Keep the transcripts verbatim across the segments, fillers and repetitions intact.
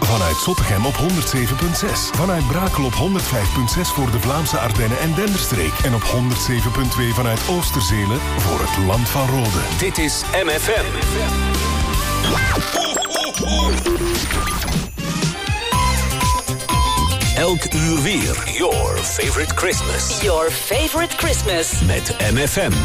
Vanuit Zottegem op honderd zeven komma zes. Vanuit Brakel op honderd vijf komma zes voor de Vlaamse Ardennen en Denderstreek. En op honderd zeven komma twee vanuit Oosterzelen voor het Land van Rode. Dit is M F M. Elk uur weer. Your favorite Christmas. Your favorite Christmas. Met M F M.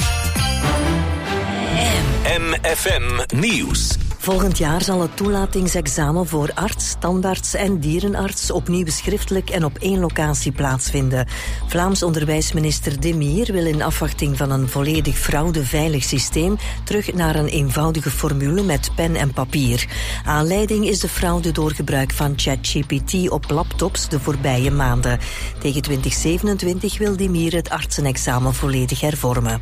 M F M Nieuws. Volgend jaar zal het toelatingsexamen voor arts, tandarts en dierenarts opnieuw schriftelijk en op één locatie plaatsvinden. Vlaams onderwijsminister De Mier wil in afwachting van een volledig fraudeveilig systeem terug naar een eenvoudige formule met pen en papier. Aanleiding is de fraude door gebruik van ChatGPT op laptops de voorbije maanden. Tegen twintig zevenentwintig wil De Mier het artsenexamen volledig hervormen.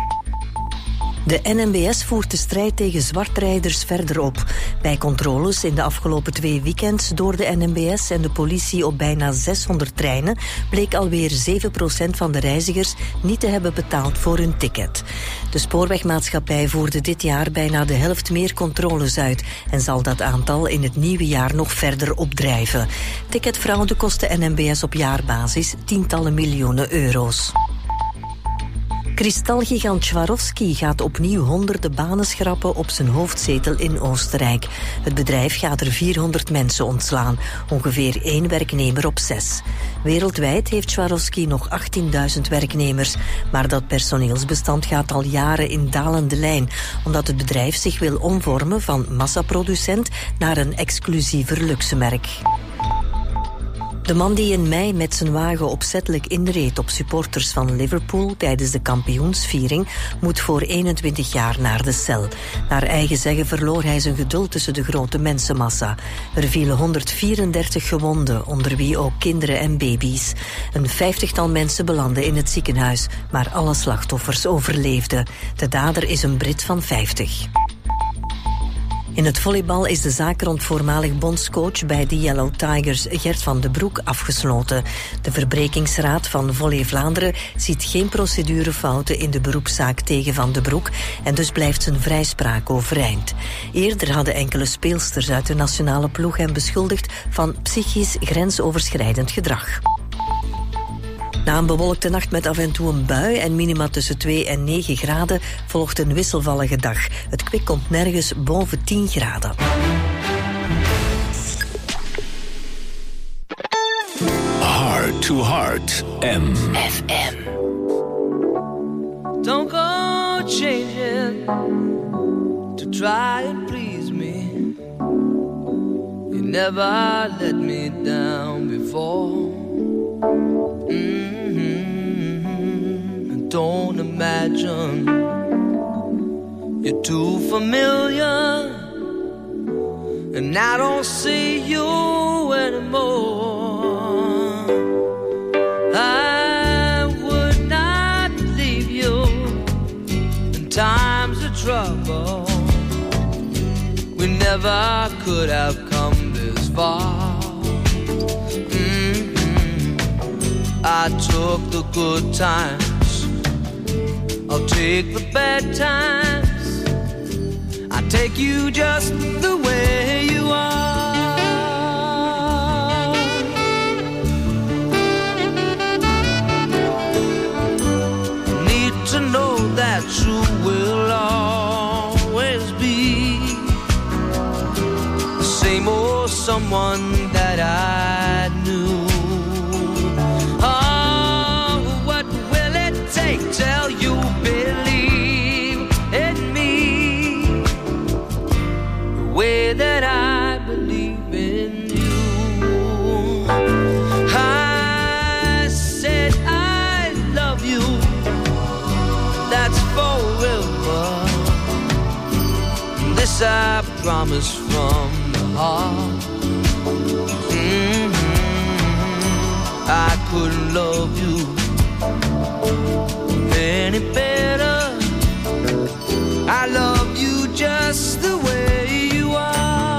De N M B S voert de strijd tegen zwartrijders verder op. Bij controles in de afgelopen twee weekends door de N M B S en de politie op bijna zeshonderd treinen bleek alweer zeven procent van de reizigers niet te hebben betaald voor hun ticket. De spoorwegmaatschappij voerde dit jaar bijna de helft meer controles uit en zal dat aantal in het nieuwe jaar nog verder opdrijven. Ticketfraude kost de N M B S op jaarbasis tientallen miljoenen euro's. Kristalgigant Swarovski gaat opnieuw honderden banen schrappen op zijn hoofdzetel in Oostenrijk. Het bedrijf gaat er vierhonderd mensen ontslaan, ongeveer één werknemer op zes. Wereldwijd heeft Swarovski nog achttienduizend werknemers, maar dat personeelsbestand gaat al jaren in dalende lijn, omdat het bedrijf zich wil omvormen van massaproducent naar een exclusiever luxemerk. De man die in mei met zijn wagen opzettelijk inreed op supporters van Liverpool tijdens de kampioensviering moet voor eenentwintig jaar naar de cel. Naar eigen zeggen verloor hij zijn geduld tussen de grote mensenmassa. Er vielen honderdvierendertig gewonden, onder wie ook kinderen en baby's. Een vijftigtal mensen belanden in het ziekenhuis, maar alle slachtoffers overleefden. De dader is een Brit van vijftig. In het volleybal is de zaak rond voormalig bondscoach bij de Yellow Tigers Gert van de Broek afgesloten. De verbrekingsraad van Volley Vlaanderen ziet geen procedurefouten in de beroepszaak tegen Van de Broek en dus blijft zijn vrijspraak overeind. Eerder hadden enkele speelsters uit de nationale ploeg hem beschuldigd van psychisch grensoverschrijdend gedrag. Na een bewolkte nacht met af en toe een bui en minima tussen twee en negen graden volgt een wisselvallige dag. Het kwik komt nergens boven tien graden. Heart to Heart, M F M. Don't go changing to try and please me. You never let me down before. Don't imagine you're too familiar, and I don't see you anymore. I would not leave you in times of trouble. We never could have come this far. Mm-hmm. I took the good times, I'll take the bad times. I take you just the way you are. Need to know that you will always be the same old someone that I knew. Oh, what will it take till you believe in me the way that I believe in you? I said I love you, that's forever. This I promise from the heart. Mm-hmm. I couldn't love you any better. I love you just the way you are.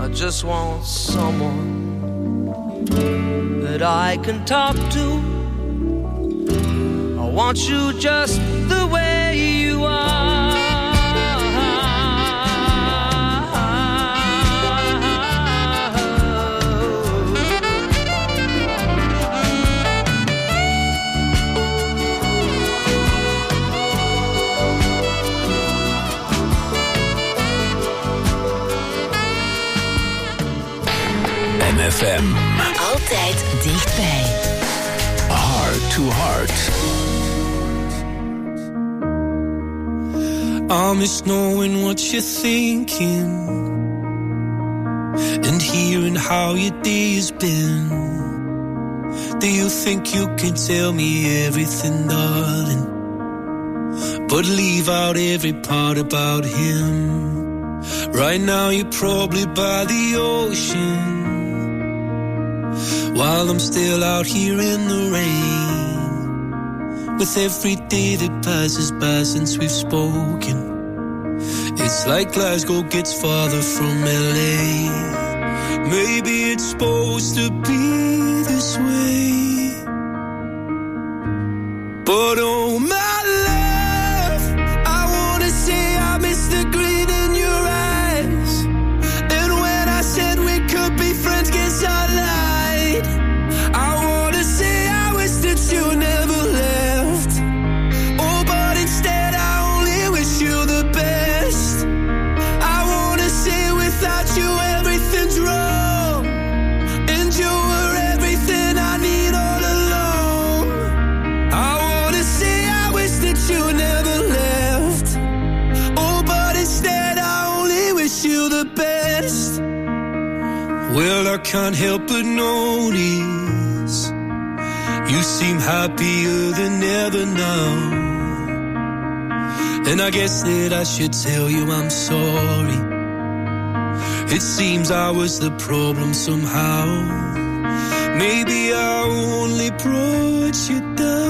I just want someone that I can talk to. I want you just the way you are. M F M. Altijd dichtbij. Heart to Heart. I miss knowing what you're thinking and hearing how your day has been. Do you think you can tell me everything, darling, but leave out every part about him? Right now you're probably by the ocean, while I'm still out here in the rain. With every day that passes by since we've spoken, it's like Glasgow gets farther from L A. Maybe it's supposed to be this way, but oh my love, I wanna say I miss the green in your eyes. And when I said we could be friends, guess I lied. I wanna say I wish that you never left. Oh, but instead I only wish you the best. I wanna say without you everything's wrong, and you were everything I need all along. I wanna say I wish that you never left. Oh, but instead I only wish you the best. Well, I can't help but notice you seem happier than ever now, and I guess that I should tell you I'm sorry. It seems I was the problem somehow. Maybe I only brought you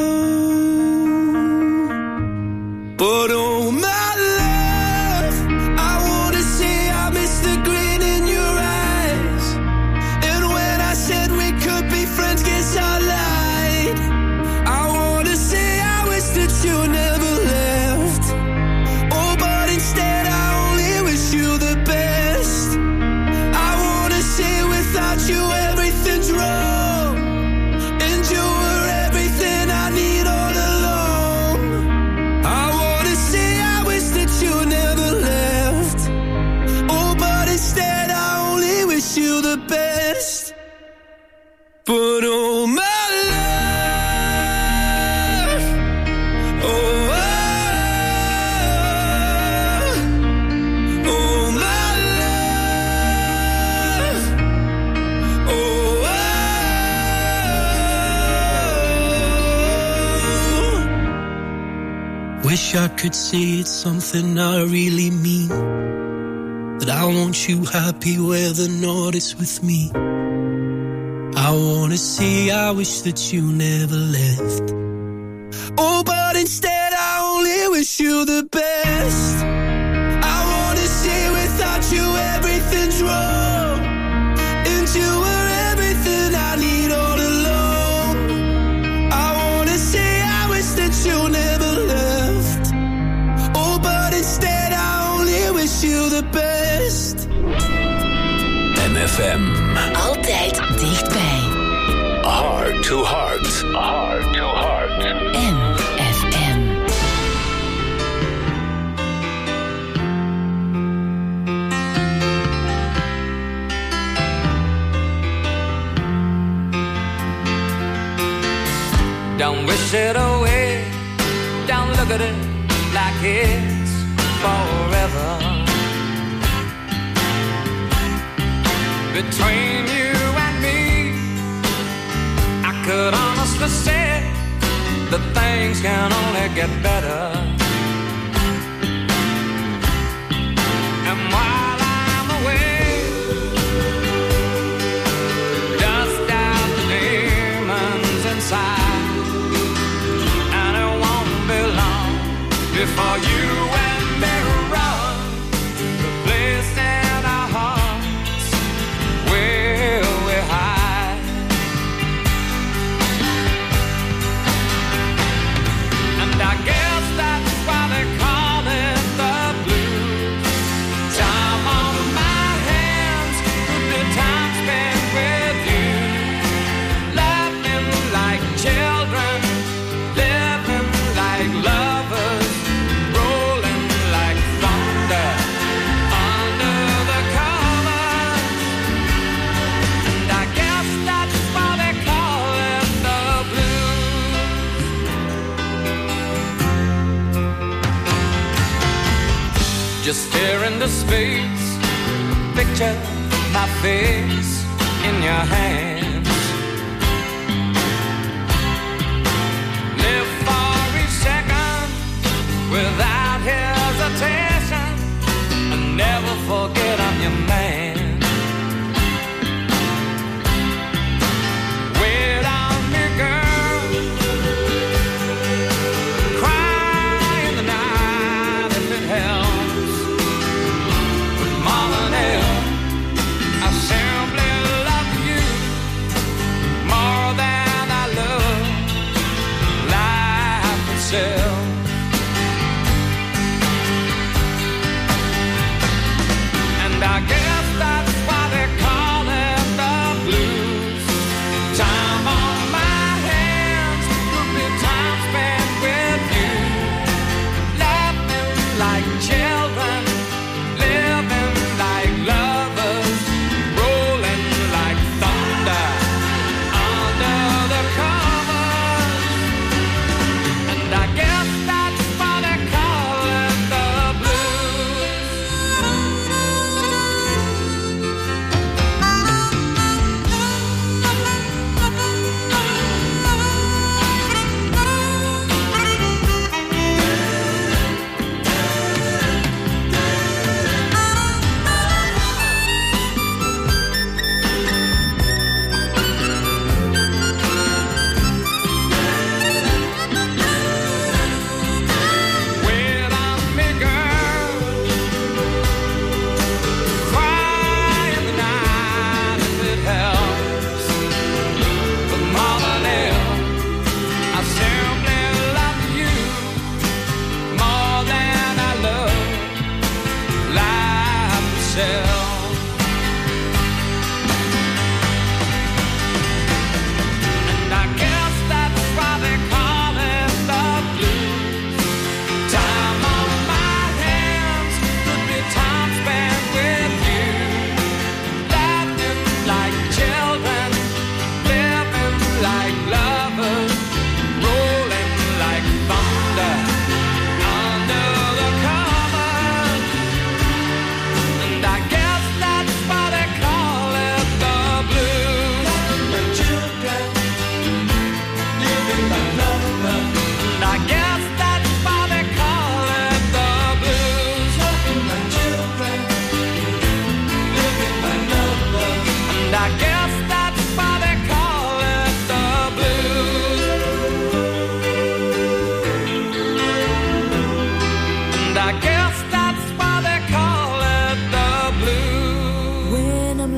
down, but oh my love, I wanna say I miss the green in your eyes. And when I said we could be friends, guess I lied. I wanna say I wish that you never left. Oh, but instead I only wish you the best. I wanna say without you everything's wrong, and you were everything I need all along. I wanna say I wish that you never left. Oh, but instead I only wish you the best. But oh my love, oh, oh, oh my love, oh, oh. Wish I could say it's something I really mean, that I want you happy where the north is with me. I wanna say I wish that you never left. Oh, but instead I only wish you the best. I wanna say without you everything's wrong, and you were everything I need all along. I wanna say I wish that you never left. Oh, but instead I only wish you the best. M F M. Altijd dichtbij. Heart to Heart. Heart to Heart. M F M. Don't wish it away, don't look at it like it's forever. Between you and me, I could honestly say that things can only get better. And while I'm away, dust out the demons inside, and it won't be long before you and me run the place in our hearts Just stare into space, picture my face in your hands. Live for each second without hesitation, and never forget I'm your man. Wait on me, girl, cry in the night if it helps. But more than ever, I simply love you more than I love life itself. And I guess that's why they call it the blues. Time on my hands could be time spent with you, laughing like children, living like lovers, rolling like thunder under the covers. And I guess that's why they call it the blues. Wait on me, girl, cry in the night if it helps. But more than ever, I simply love you more than I love life itself. And I guess that's why they call it the blues. Time on my hands could be time spent with you, laughing like children, living like lovers, rolling like thunder under the covers. And I guess that's why they call it the blues. My children, living like lovers. And I guess that's why they call it the blues. My children, living like lovers. And I guess that's why they call it the blues. And I guess that's why they call it the blues. When I'm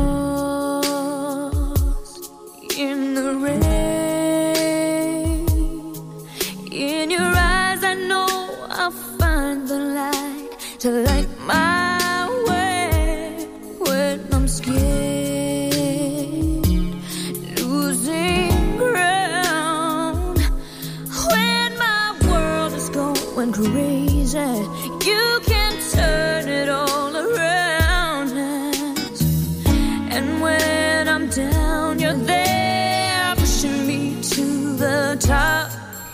lost in the rain, in your eyes I know I'll find the light to light my way. When I'm scared, losing ground, when my world is going crazy, you can turn it all around. And when I'm down, you're there pushing me to the top.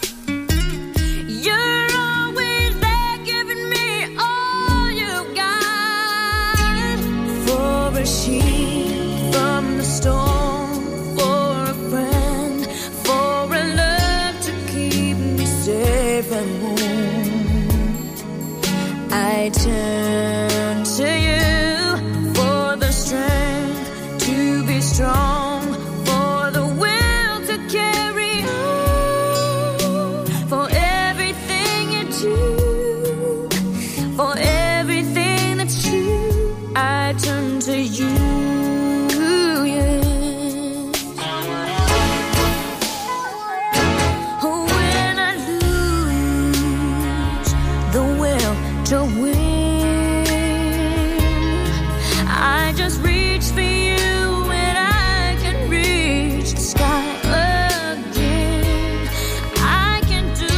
You're always there giving me all you got. For a sheep from the storm, for a friend, for a love to keep me safe and warm. I turn to you for the strength to be strong, for the will to carry on, for everything you do, for everything that's true. I turn to you, yes. When I lose the will to win, I just reach for you and I can reach the sky again. I can do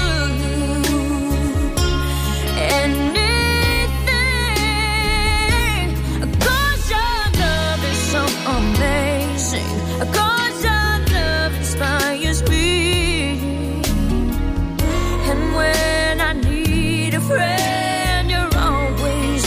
anything, 'cause your love is so amazing, 'cause your love inspires me. And when I need a friend, you're always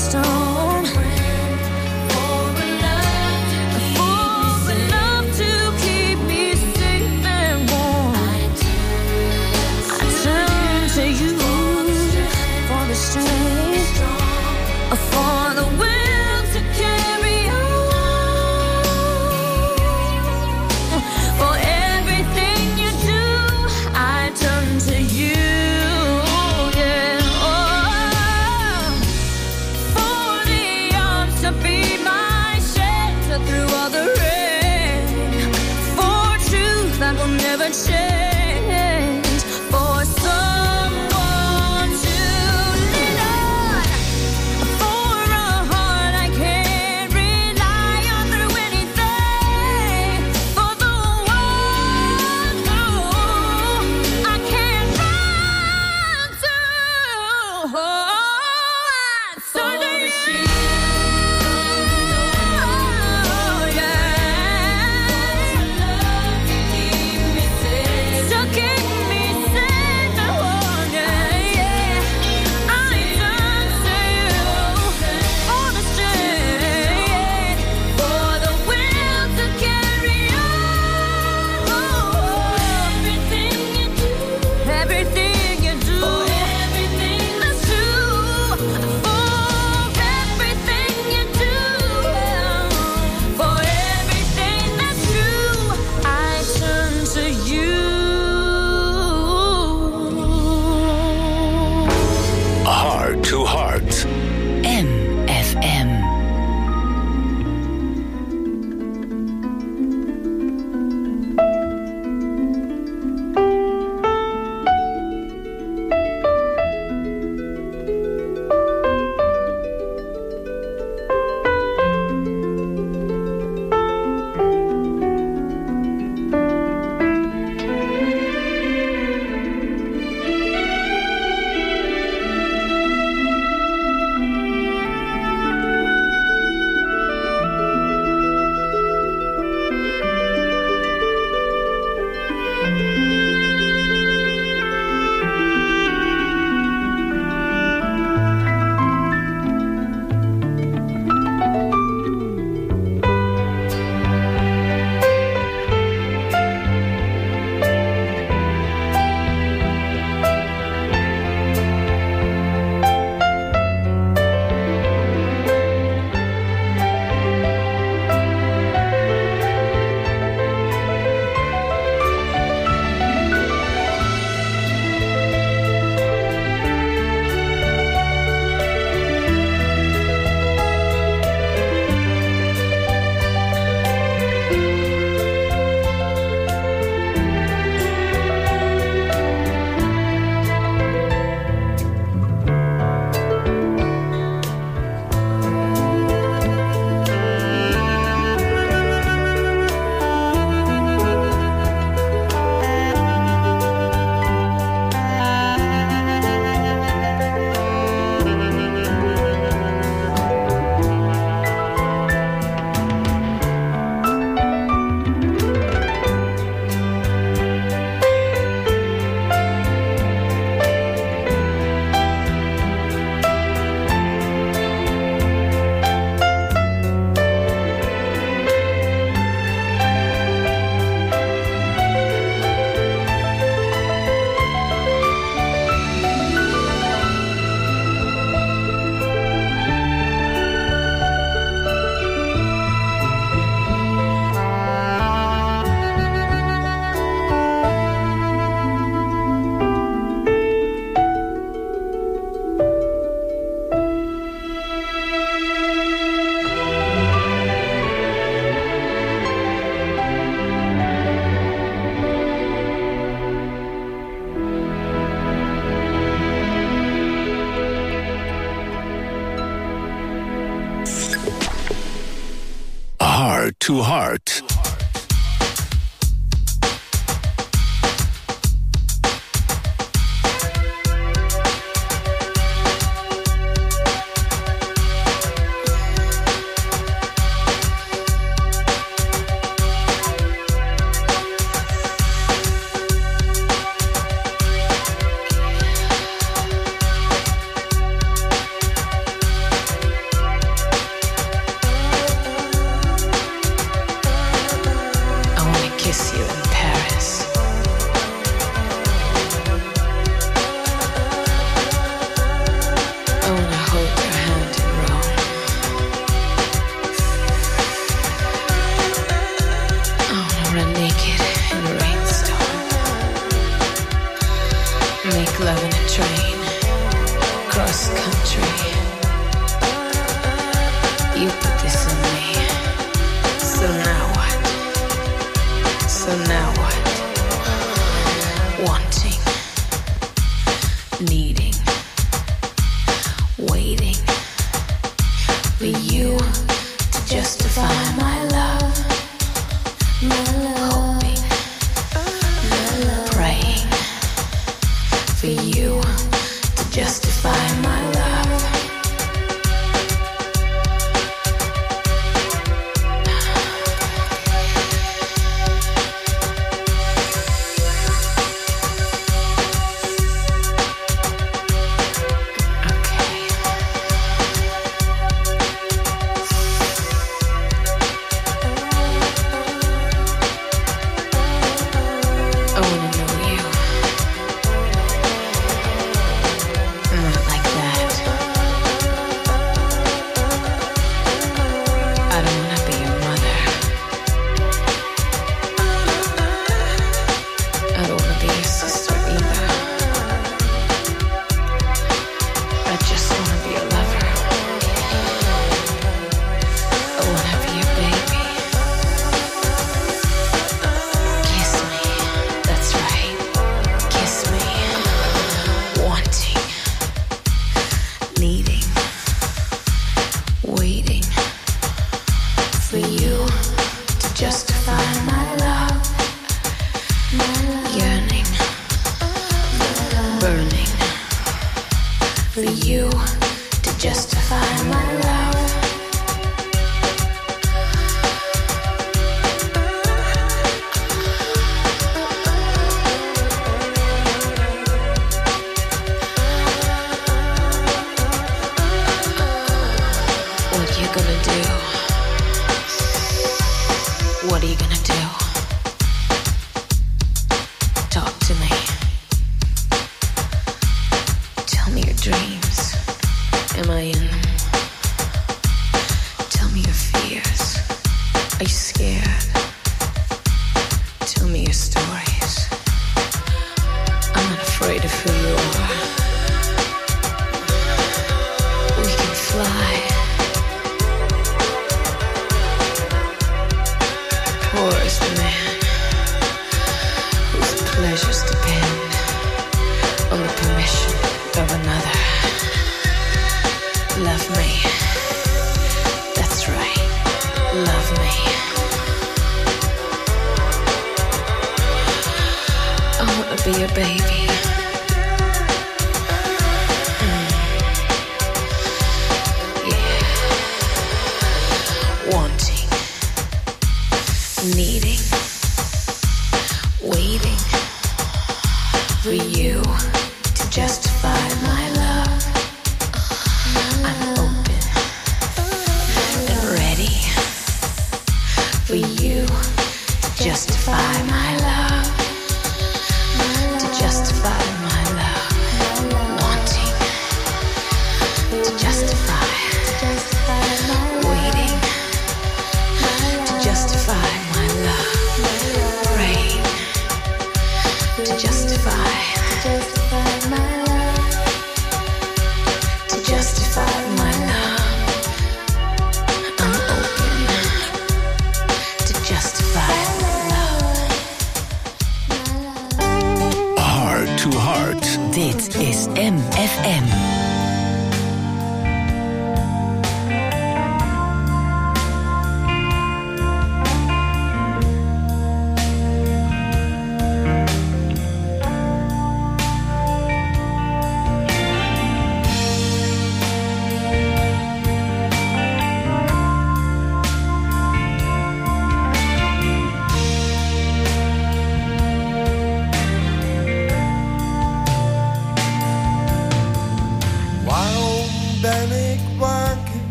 stone. For a love, for a love to keep me safe and warm. I turn to you for the strength, for the will to carry on. For everything you do, I turn to you. Yeah. Oh, for the arms to be my shelter through all the rain. For truth that will never change. For someone to lean on. For a heart I can rely on through anything. For the one who I can run to. Oh, I surrender you. Oh, yeah. To keep me safe and warm, yeah, yeah. I turn to you for the strength, for the will to carry on. Everything you do, everything you do, for everything that's true, for everything you do, for everything that's true, I turn to you. Heart to Heart. M F M. Heart to Heart. You put this in me. So now what? So now what? Wanting, needing, waiting for you to justify my love. My love. Hoping, my love. Praying for you to justify my love.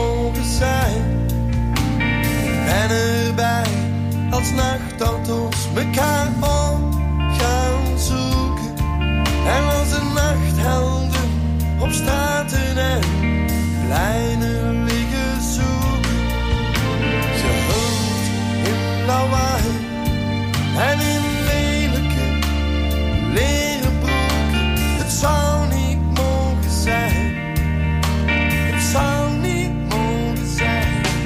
als nachtauto's mekaar op gaan zoeken. En als de nacht helder op straten en pleinen liggen zoeken. Ze hult in lawaai en in lelijke leren broeken. Het zou niet mogen zijn. Het zou niet mogen zijn.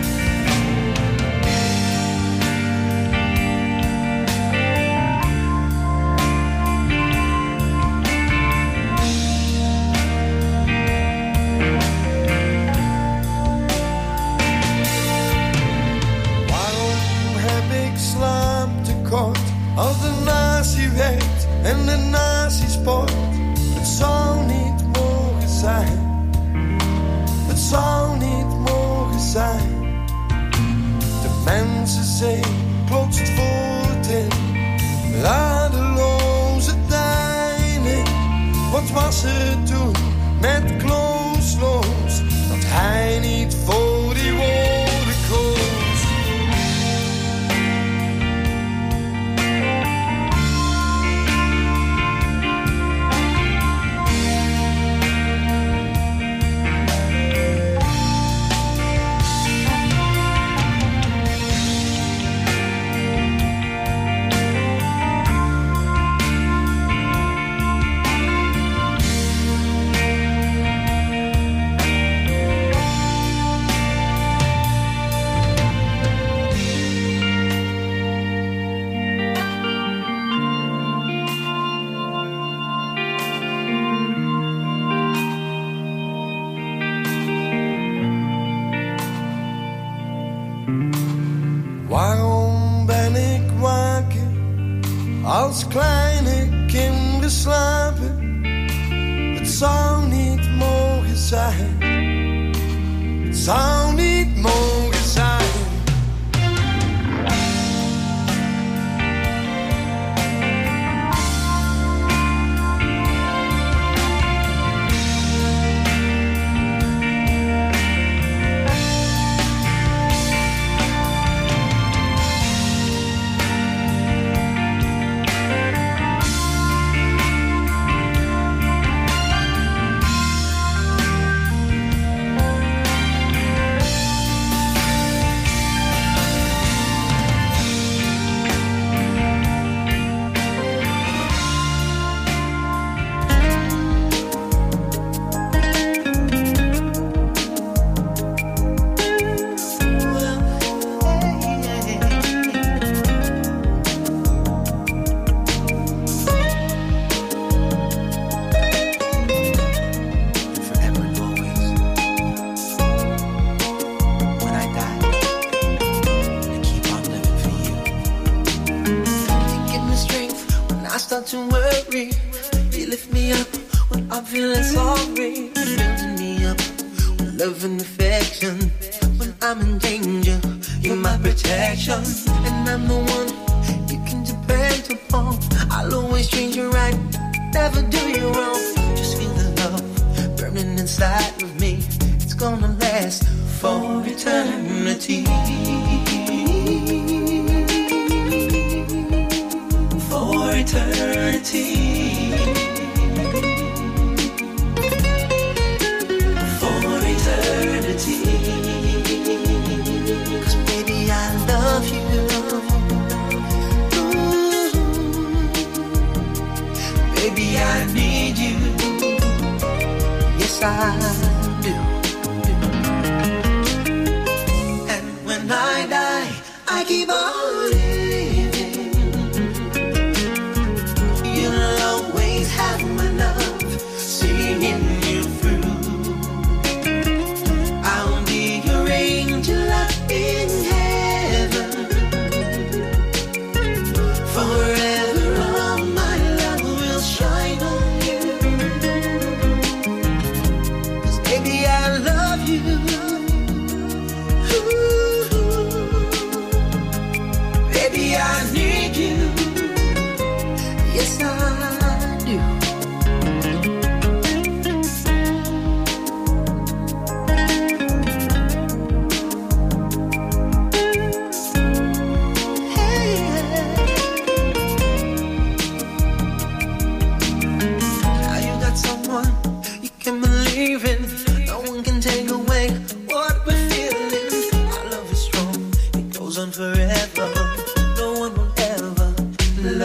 Als de nazi werkt en de nazi sport. Het zou niet mogen zijn. Het zou niet mogen zijn. De mensenzee klotst voort in radeloze deining. Wat was er toen met Kloos Loos, dat hij niet voor die woorden koos. Waarom ben ik wakker als kleine kinderen slapen? Het zou niet mogen zijn. Het zou niet mogen zijn.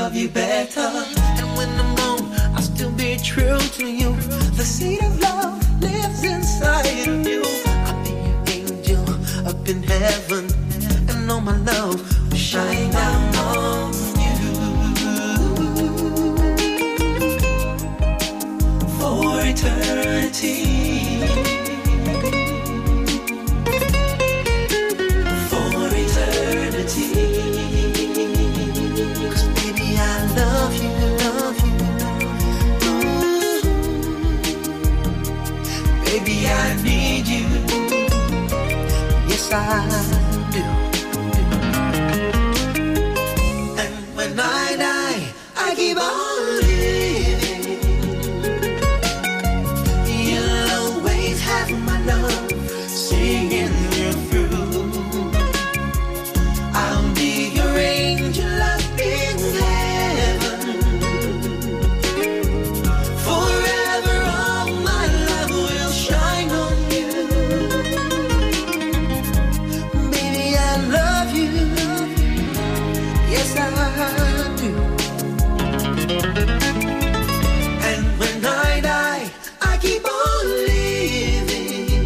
love you better. And when I'm gone, I'll still be true to you. The seed of love lives inside of you. I'll be your angel up in heaven, and all my love will shine down on you. For eternity, for eternity. 'Cause baby, I love you, love you. Ooh. Baby, I need you. Yes, I do. And when I die, I keep on living. You'll always have my love singing you through. I'll be your angel up in heaven. Forever all my love will shine on you. Baby, I love you. Yes, I do. And when I die, I keep on living.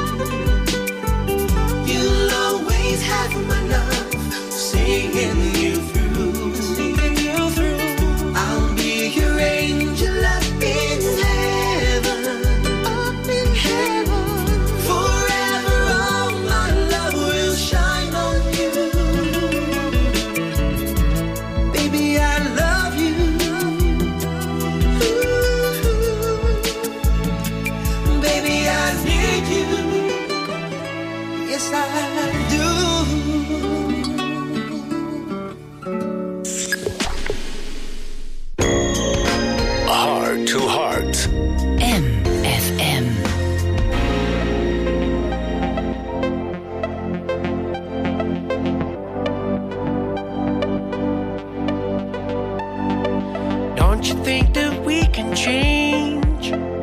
You'll always have my love singing you through, singing you through. I'll be your angel up in heaven, up in heaven. Forever all my love will shine on you. Baby, I love you. Ooh. Baby, I need you. Yes, I do. Heart to Heart. M F M. Don't you think that we can change?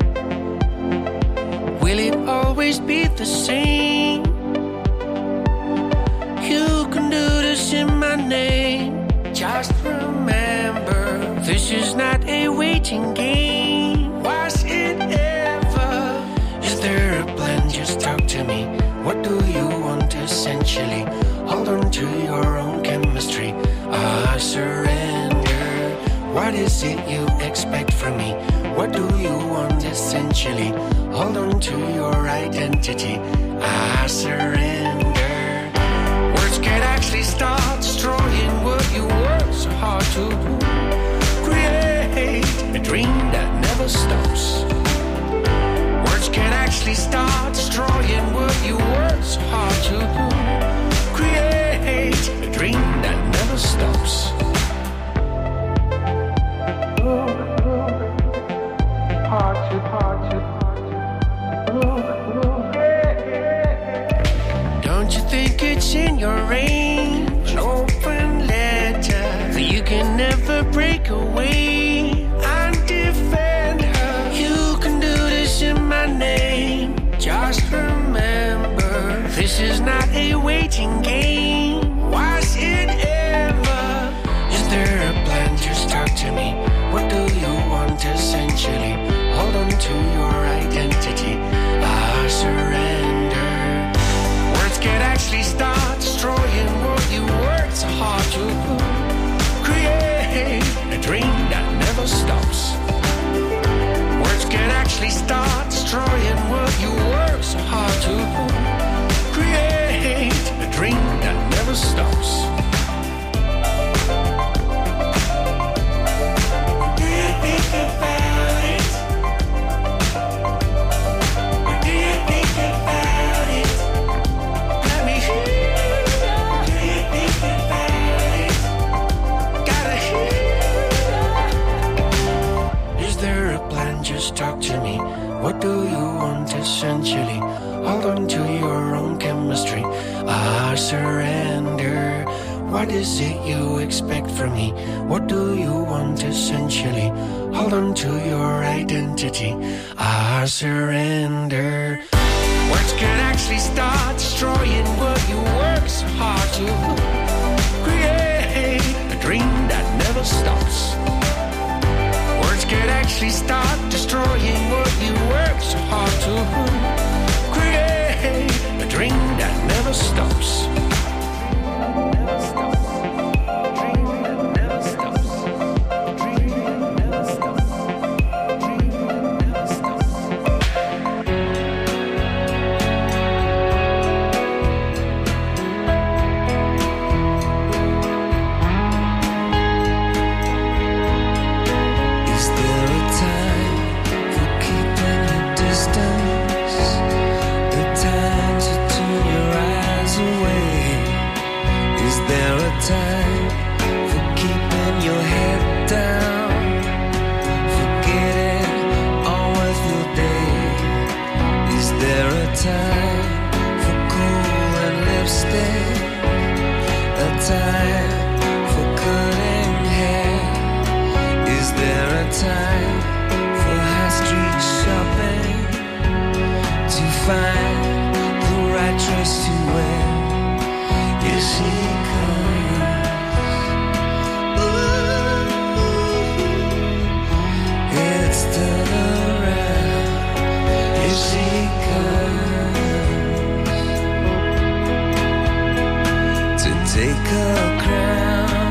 Will it always be the same? You can do this in my name. Just remember, this is not a waiting game. Was it ever? Is there a plan? Just talk to me. What do you want essentially? Hold on to your own chemistry. I surrender. What is it you expect from me? What do you want essentially? Hold on to your identity. I surrender. Words can actually start destroying what you work so hard to create. A dream that never stops. Words can actually start destroying what you work so hard to create. A dream that never stops. Don't you think it's in your range? An open letter that you can never break away and defend her. You can do this in my name. Just remember, this is not a waiting game. Was it ever? Is there a plan? Just talk to me. What do you want essentially? Hold on to your identity. I surrender. Words can actually start destroying what you worked so hard to create. A dream that never stops. Words can actually start destroying what you worked so hard to create. A dream that never stops. Do you think about it? Do you think about it? Let me hear you. Do you think about it? Gotta hear you. Is there a plan? Just talk to me. What do you want essentially? Hold on to your own chemistry. I surrender. What is it you expect from me? What do you want essentially? Hold on to your identity. I surrender. Words can actually start destroying what you work so hard to create. A dream that never stops. time for high street shopping to find the right dress to wear. Here she comes. Ooh, it's still around. Here she comes to take her crown.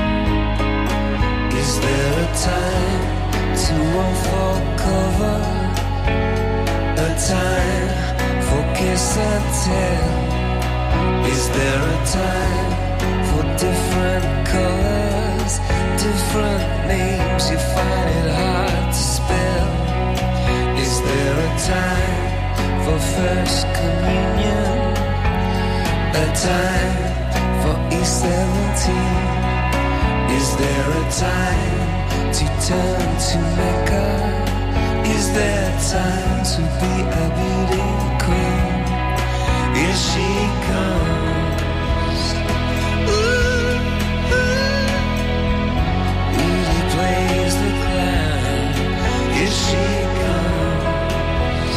Is there a time to unfold cover? A time for kiss and tell? Is there a time for different colors, different names? You find it hard to spell. Is there a time for first communion? A time for E seventeen? Is there a time to turn to Mecca? Is there time to be a beauty queen? Here she comes. Ooh, ooh. Beauty plays the clown. Here she comes.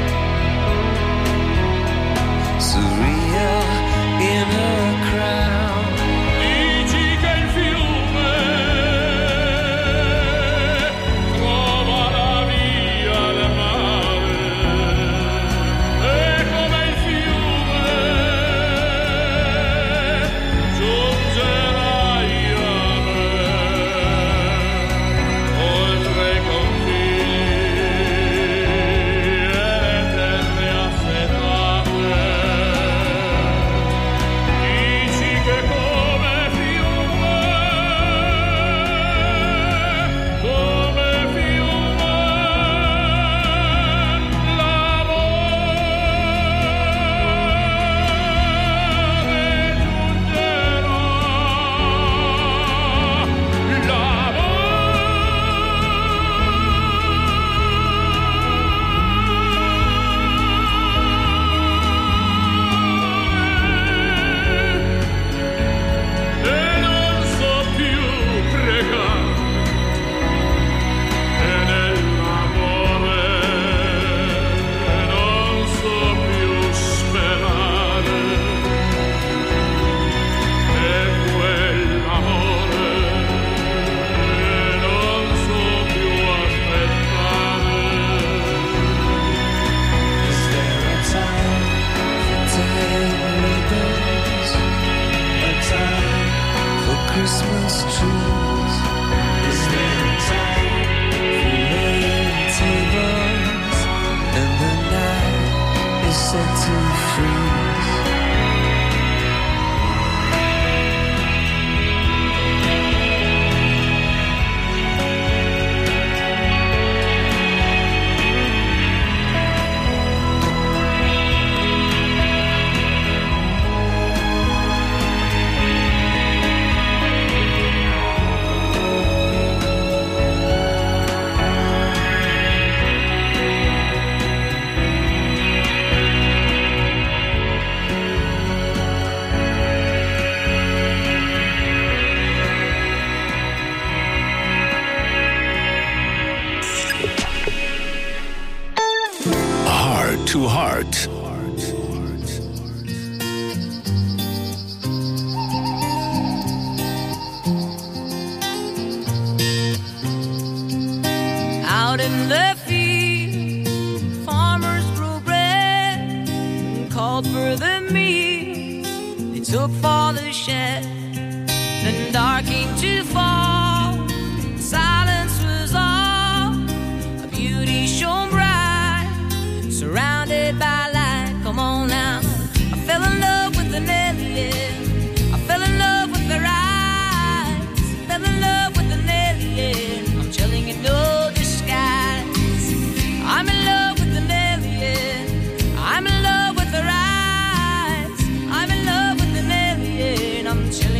Surreal in her crown. to Heart. Out in the field, farmers grew bread and called for the meal. They took for the shed, then dark came to fall. Silence was all, a beauty shone bright, surrounded by light. Come on now, I fell in love with an alien. I fell in love with her eyes. I fell in love with an alien. I'm telling you no disguise. I'm in love with an alien. I'm in love with her eyes. I'm in love with an alien. I'm telling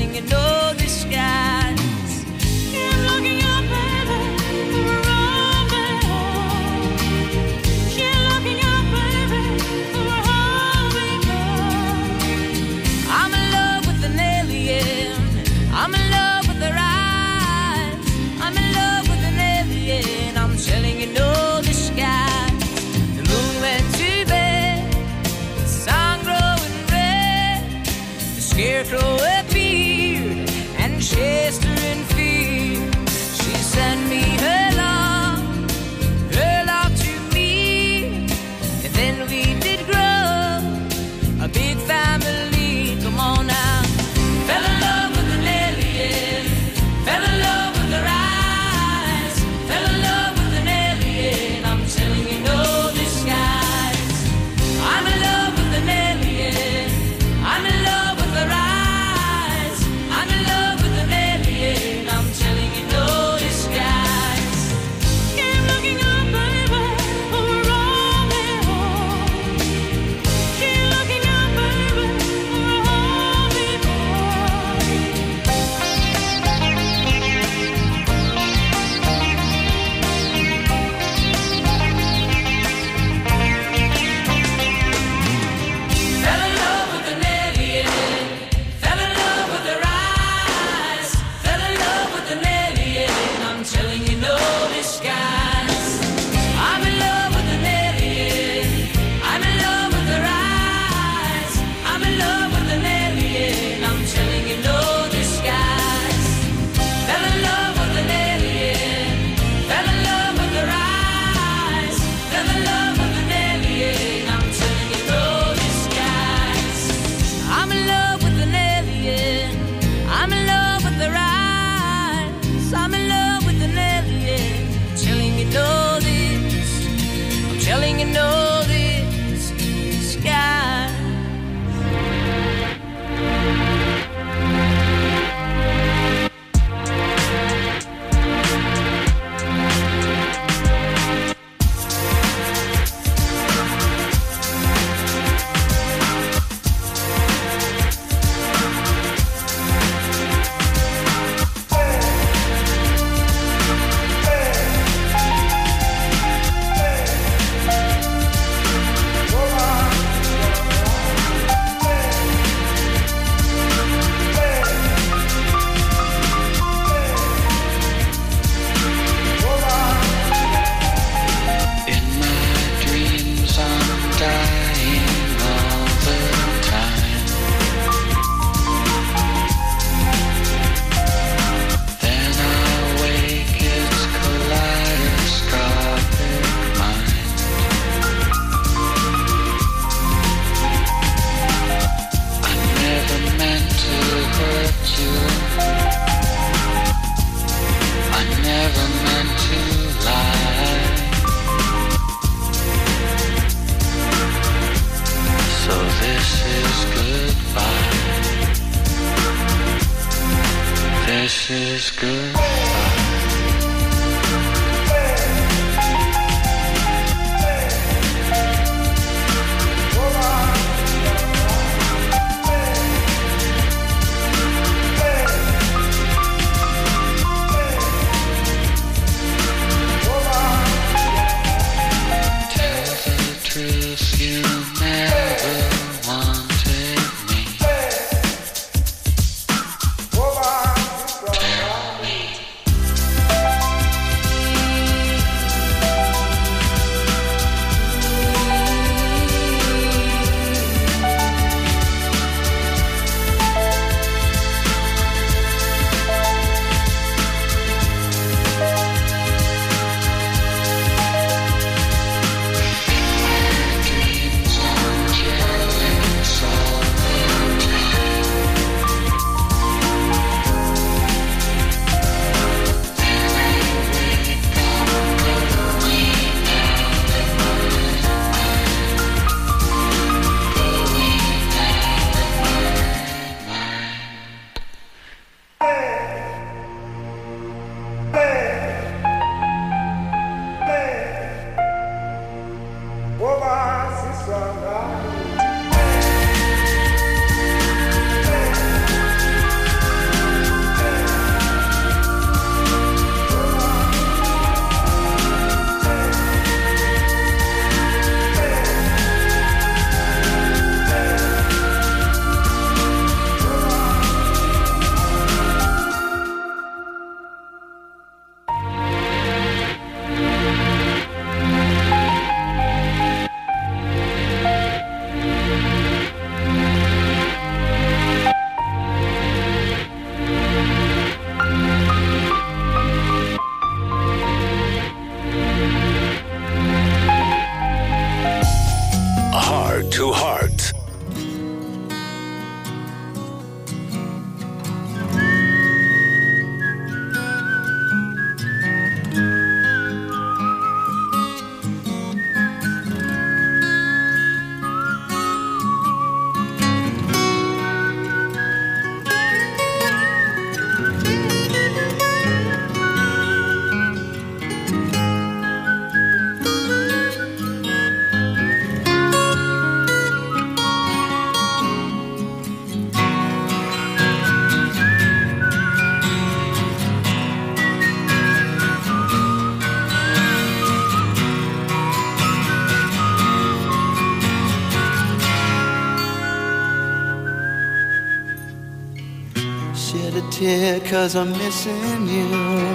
tear 'cause I'm missing you.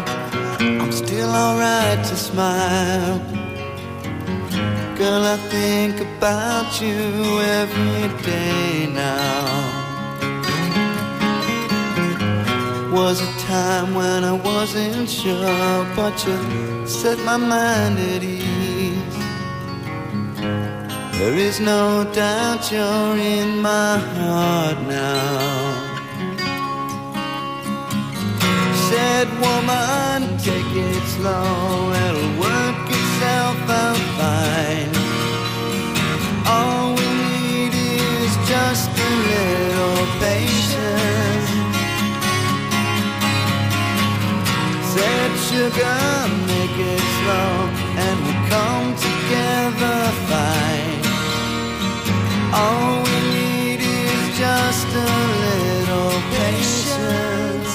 I'm still alright to smile. Girl, I think about you every day now. Was a time when I wasn't sure, but you set my mind at ease. There is no doubt you're in my heart now. Said woman, take it slow, it'll work itself out fine. All we need is just a little patience. Said sugar, make it slow, and we'll come together fine. All we need is just a little patience.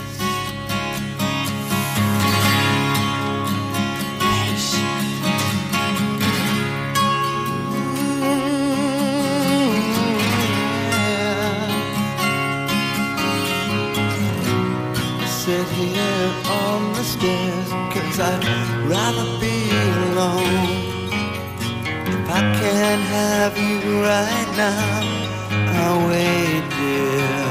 Sit here on the stairs, 'cause I'd rather be alone. If I can't have you right now, I'll wait, dear.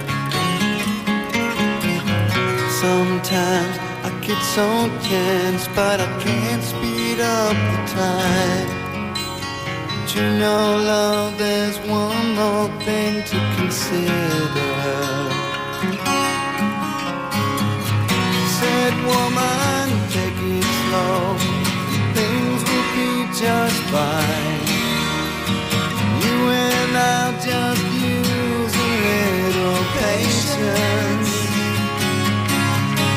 Sometimes I get so tense, but I can't speed up the time. But you know, love, there's one more thing to consider. Said woman, take it slow, things will be just fine. You and I'll just use a little patience.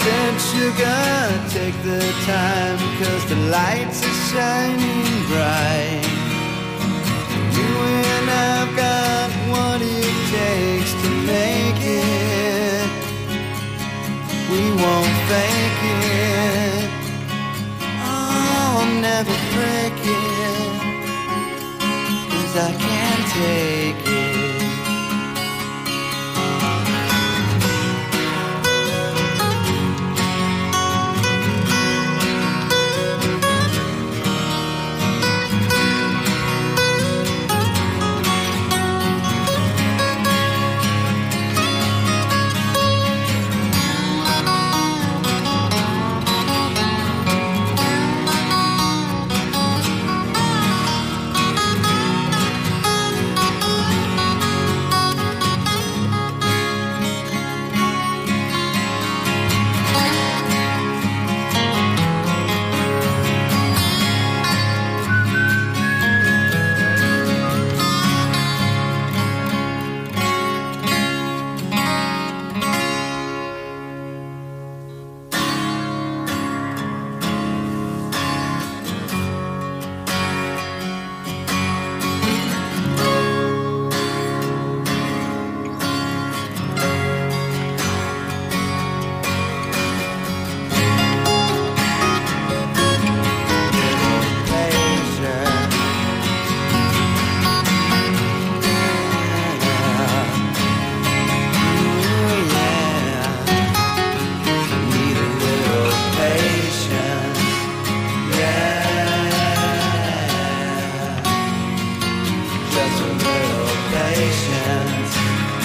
said, sugar, take the time, 'cause the lights are shining bright. You and I've got what it takes to make it. We won't fake it. Oh, I'll never break it, 'cause I can't take it.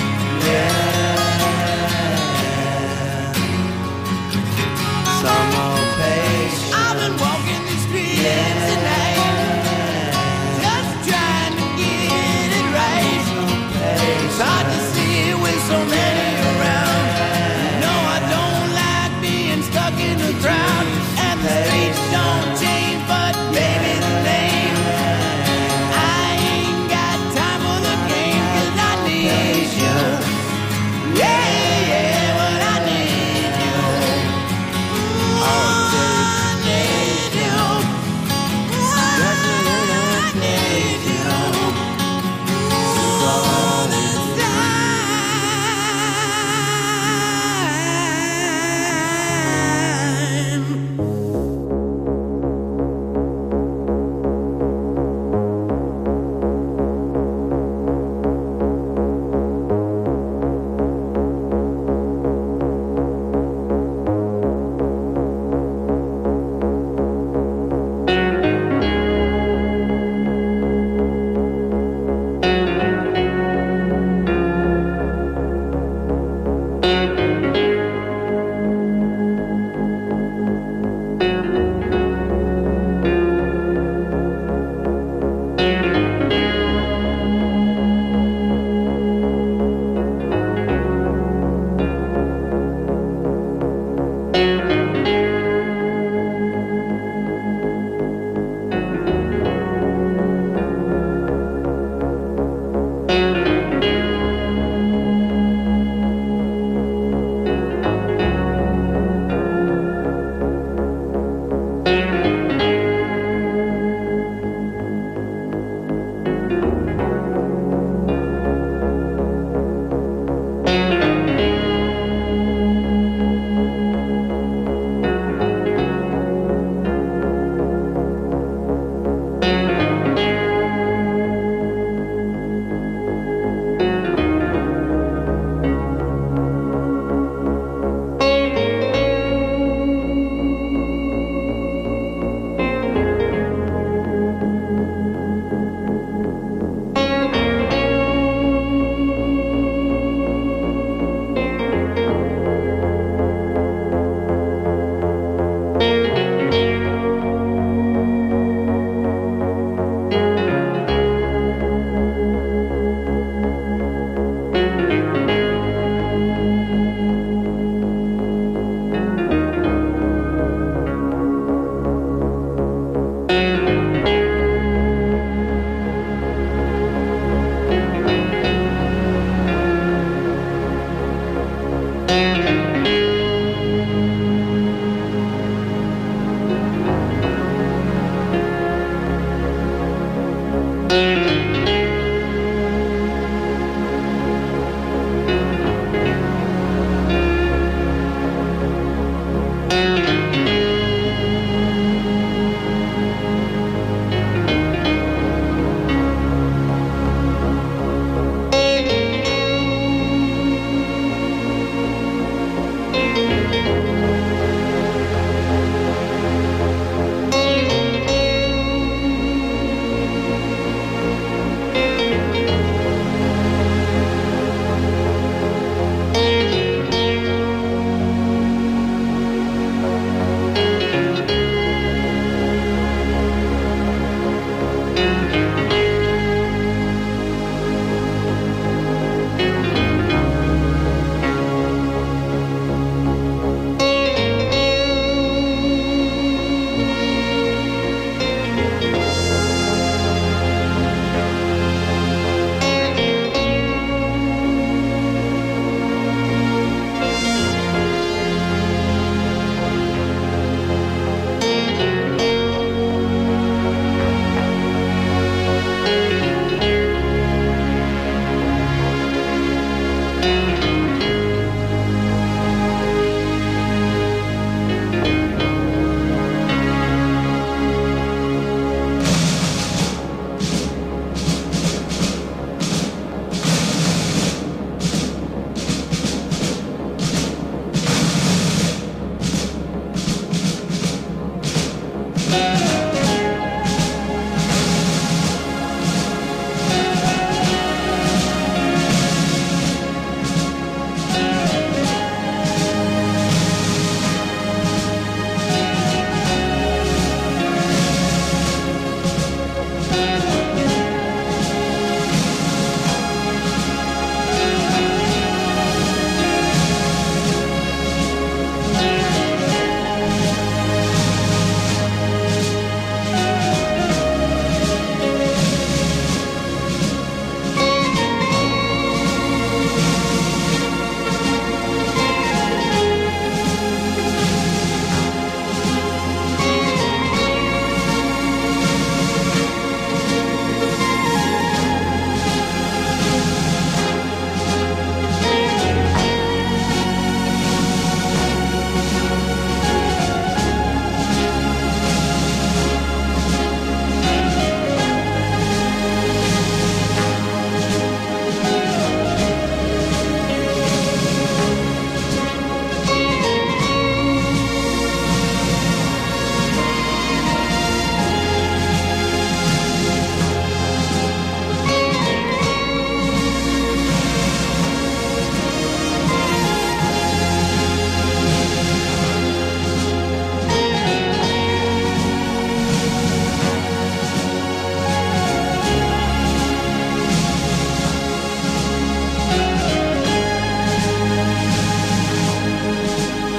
Some